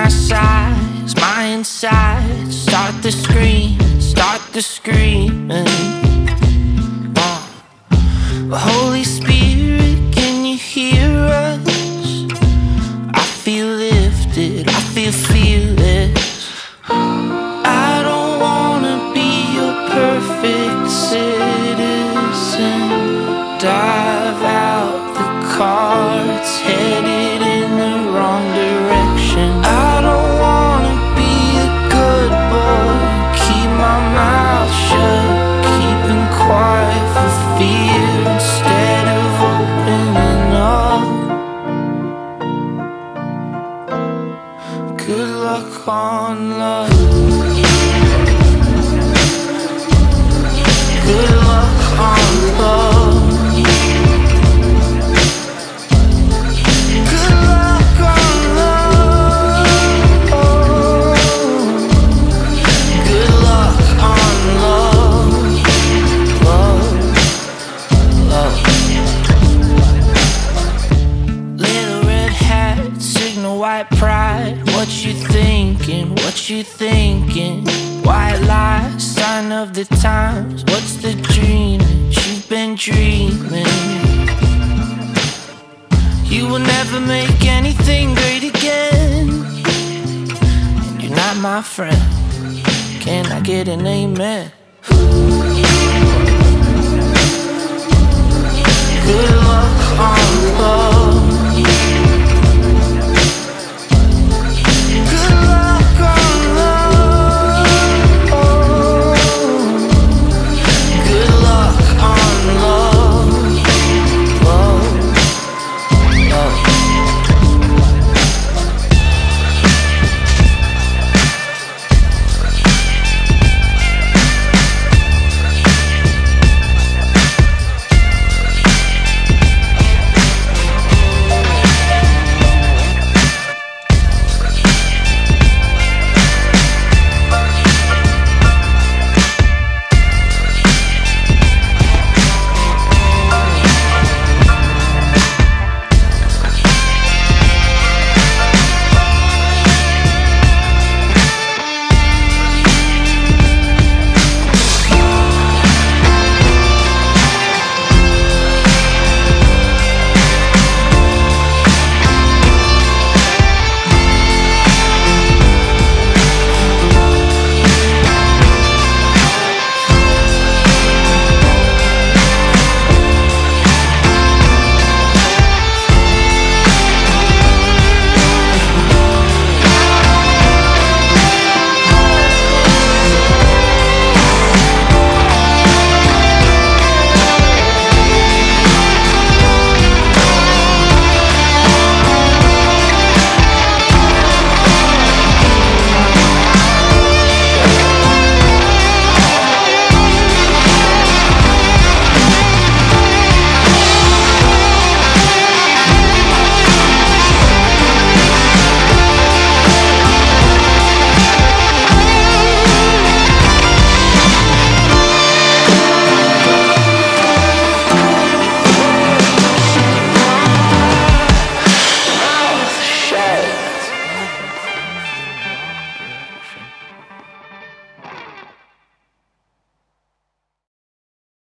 my sighs, my insides start to scream, start to screaming. Holy Spirit, can you hear us? I feel lifted, I feel fearless. I don't wanna be your perfect citizen. Dive out the car, it's headed in the wrong direction. I don't wanna be a good boy, keep my mouth shut, keeping quiet for fear instead of opening up. Good luck on love. Good luck on love. Good luck on love. Good luck on love. Love. Little red hat, signal white pride. What you thinking? What you thinking? White lies, sign of the times. What's the dream that you've been dreaming? You will never make anything great again. And you're not my friend. Can I get an amen? Good luck on love.